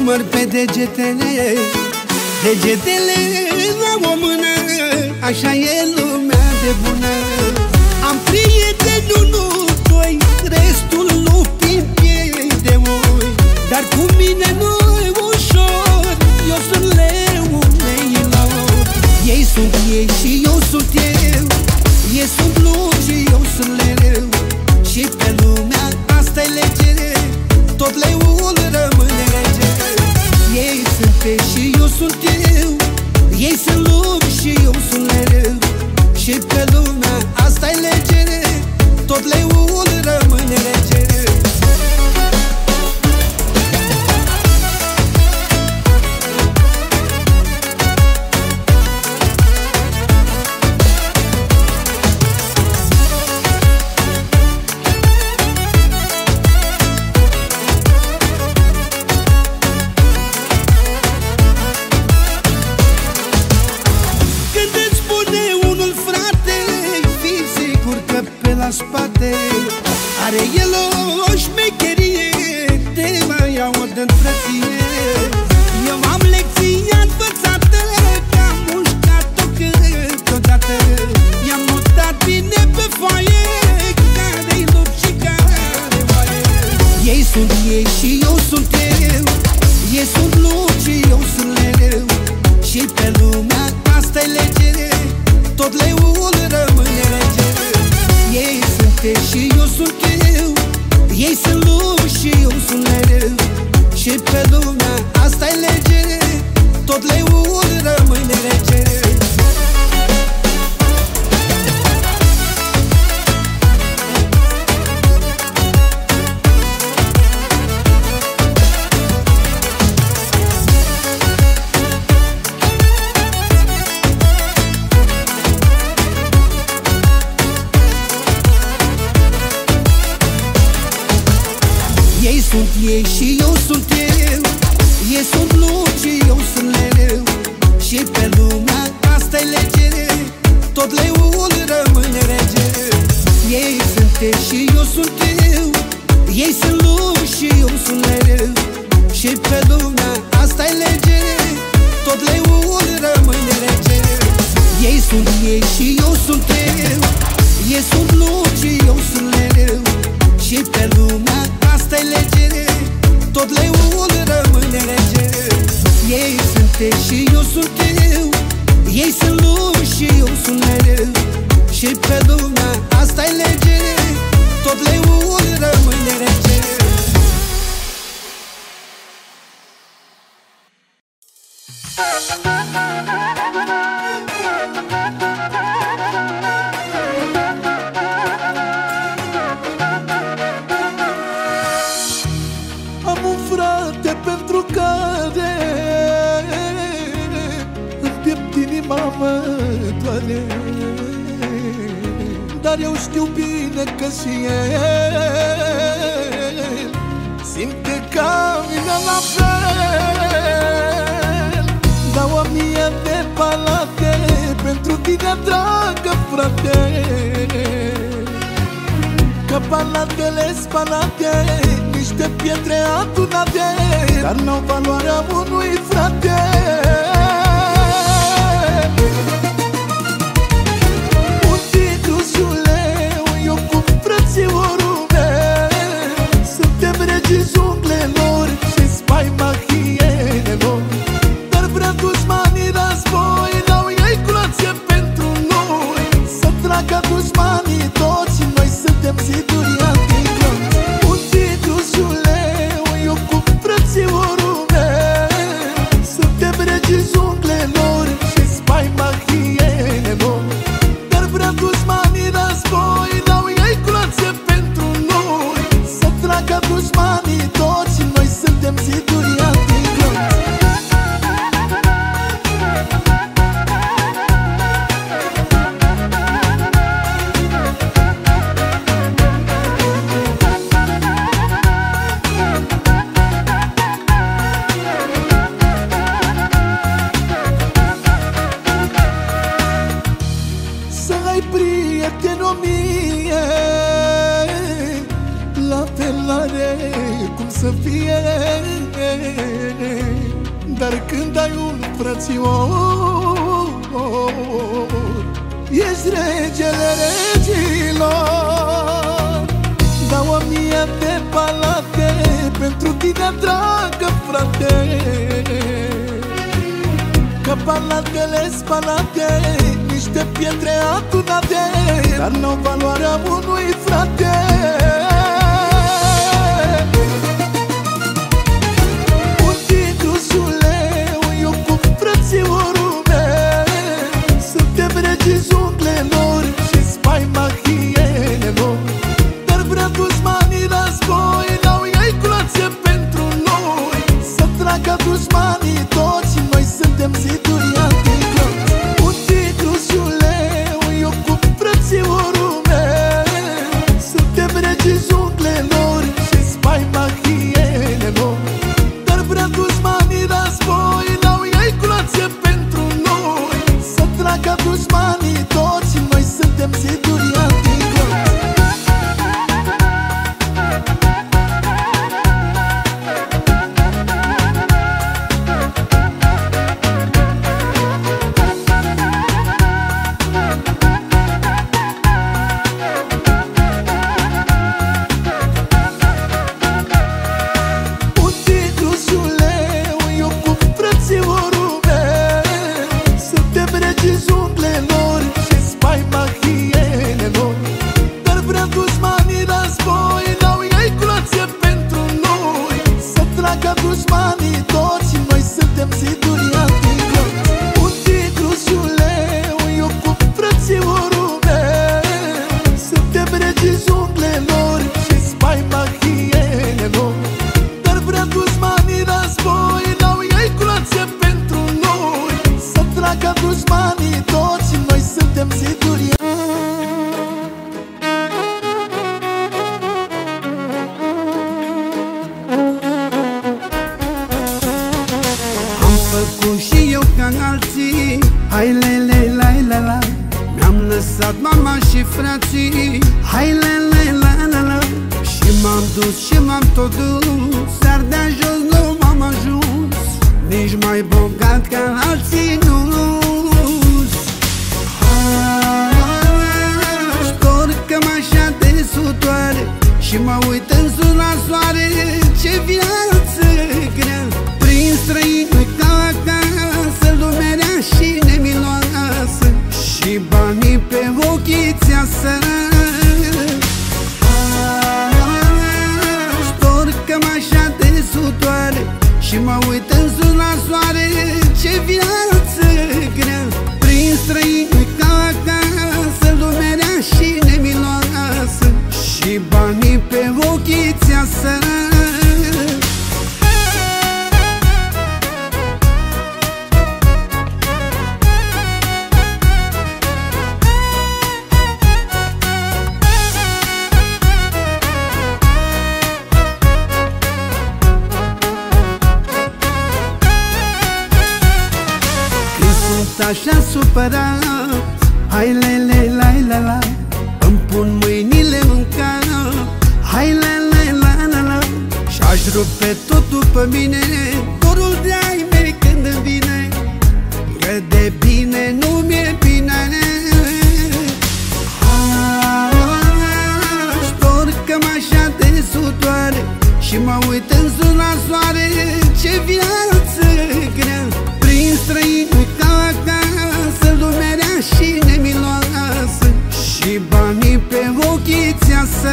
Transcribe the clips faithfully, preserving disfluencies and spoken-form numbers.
număr pe degetele, degetele la o mână, așa e lumea de bună. Am prieteni, unu, doi, restul lupi în piei de oi. Dar cu mine nu-i ușor, eu sunt leul leilor. Ei sunt ei și eu sunt eu, ei sunt lupi și eu sunt leu. Și pe lumea asta-i lege, tot leul rămâne rege. Ei sunt ei și eu sunt eu, ei sunt lupi și eu sunt leu. Și pe lumea asta-i lege, tot leul rămâne rege. Spate are el o șmecherie, te mai aud în frăție. Eu am lecția învățată, că am mușcat-o câteodată. I-am notat bine pe foaie, care-i lup și care-i oaie. Ei sunt ei și eu sunt eu, ei sunt lup și eu sunt leu. Și pe lumea asta-i lege, tot leul rămâne rege. Ei sunt ei și eu sunt eu, ei sunt lupi și eu sunt leu. Și pe lumea asta-i lege, tot leul rămâne rege. Ei sunt ei și eu sunt eu, ei sunt lupi și eu sunt leu. Și pe lumea asta-i lege, tot leul rămâne rege. Ei sunt ei și eu sunt eu, ei sunt lupi și eu sunt leu. Și pe lumea asta-i lege, tot leul rămâne rege. Ei sunt ei și eu sunt eu, ei sunt lupi și eu sunt leu. Și pe lumea asta-i lege, tot leul rămâne rege. Ei sunt ei și eu sunt eu, ei sunt lupi și eu sunt leu. Și pe lumea asta-i lege, tot leul rămâne rege. Dar eu știu bine că și el simte ca mine la fel. Dau o mie de palate pentru tine, dragă frate, că palatele spalate, niște pietre adunate, dar n-au valoarea unui frate. Suntem regii junglelor și spaima hienelor, dar vrea dușmanii război, n-au ei curație pentru noi. Să tragă dușmanii toți și noi suntem ziduri anticloți. Un titlu juleu, eu cu frățiorul meu. Suntem regii junglelor și spaima hienelor. Dar când ai un frățior, ești regele regilor. Dau o mie de palate pentru tine, dragă frate, că palatele spalate, niște pietre adunate, dar n-au valoarea unui frate. Un tigru zuleu, eu cu frățiorul meu, suntem regii junglelor și spaima hienelor. Dar vrea dușmanii război, n-au ei cloațe pentru noi, să tragă dușmanii toți și noi suntem ziduri anticloți. Un tigru zuleu, eu cu frățiorul meu, suntem regii junglelor și spaima hienelor. Dar vrea dușmanii război, n-au ei cloațe pentru noi, să tragă dușmanii toți și noi suntem ziduri anticloți. Dușmanii toți și noi suntem ziduri anticloți. Un tigru zuleu, eu cu frățiorul meu, suntem regii junglelor și spaima hienelor. Dar vrea dușmanii război, n-au ei cloațe pentru noi, să tragă dușmanii toți și noi suntem ziduri. Făcut și eu ca alții, hai lele la la la. Mi-am lăsat mama și frații, hai lele la la la. Și m-am dus și m-am tot dus, dar de jos nu m-am ajuns, nici mai bogat ca alții nu-s. Storcă-mă așa de sudoare și mă uit în sus la soare, ce viață grea. Prin străini ca acasă, lumerea și nemiloasă, și banii pe ochii ți-asă. Storcă-mă așa de sudoare și mă uit în sus la soare, ce viață grea. Prin străini ca acasă, lumerea și nemiloasă, și banii pe ochii ți-asă. Așa supărat, hai lele la la la, îmi pun mâinile în cap, hai lele la la la. Și-aș rupe tot după mine, dorul de-ai mei când îmi vine, că de bine nu mi-e bine. Storcă-mă așa de sudoare și mă uit în sus la soare, ce viață grea. Prin străini ca acasă, lumerea și nemiloasă, și banii pe ochii ți-asă.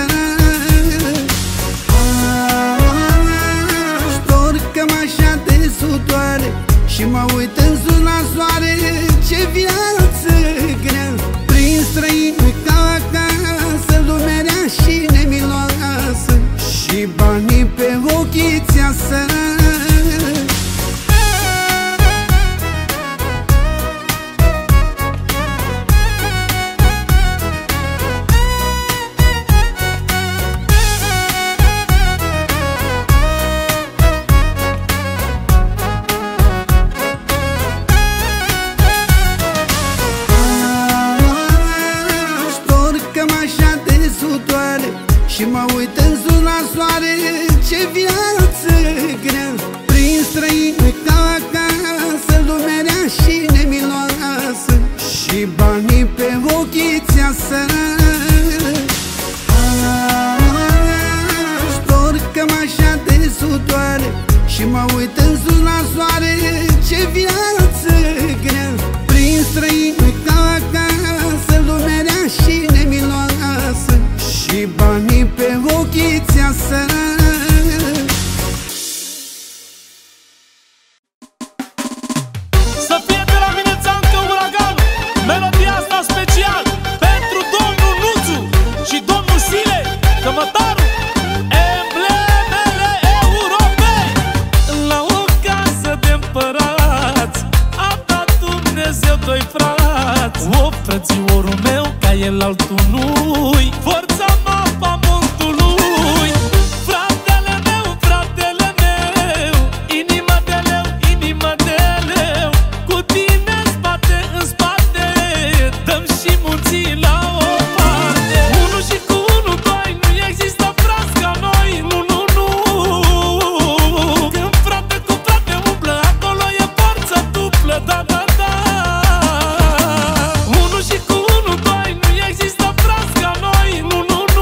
Storcă-mă așa de sudoare și mă uit în sus la soare, ce viață grea. Prin străini ca acasă, lumerea și nemiloasă, și banii pe ochii ți-asă. Și mă uit în sus la soare, ce viață grea. Prin străini ca acasă, vițeasă. Să fie de la mine Țancă Uragan, melodia asta special pentru domnul Nuțu și domnul Sile, Cămătarul, emblemele Europei. La o casă de împărați a dat Dumnezeu doi frați. O, frățiorul meu, ca el altul nu-i, forța mapa montului. Fratele meu, fratele meu, inima de leu, inima de leu, cu tine în spate, în spate, dăm și munții la o parte. Unu și cu unu, doi, nu există frați ca noi, nu, nu, nu. Când frate cu frate umblă, acolo e forță dublă, da, da, da. Unu și cu unu, doi, nu există frați ca noi, nu, nu, nu.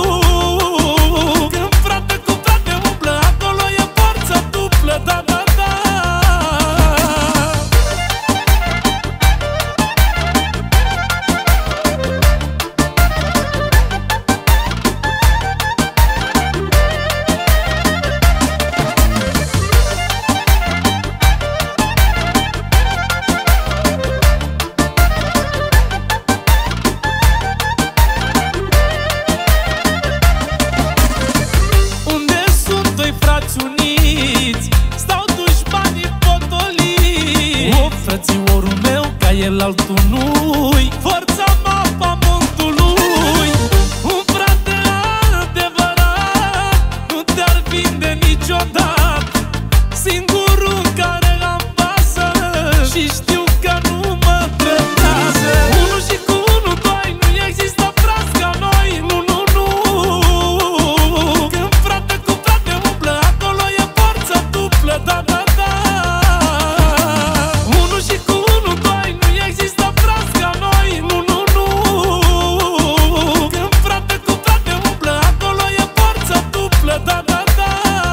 Când frate cu frate umblă, acolo e forță dublă, da, da, da. Unde sunt doi frați uniți, stau dușmanii potoliți. O, frățiorul meu, ca el altul nu-i, forța mapa montului. Un frate adevărat nu te-ar vinde niciodată, singurul în care am pasă și știu că nu mă trădează. Unu și cu unu, doi, nu există frați ca noi, nu, nu, nu. Când frate cu frate umblă, acolo e forță dublă, da, da, da. Unu și cu unu, doi, nu există frați ca noi, nu, nu, nu. Când frate cu frate umblă, acolo e forță dublă, da, da, da.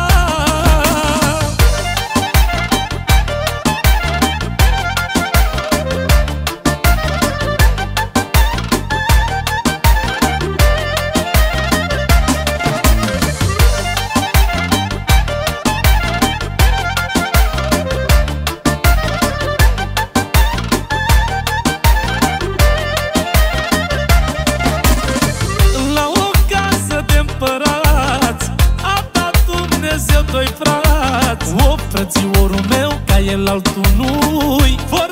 La o casă de împărați a dat Dumnezeu doi frați. O, frățiorul meu, ca el altul nu-i,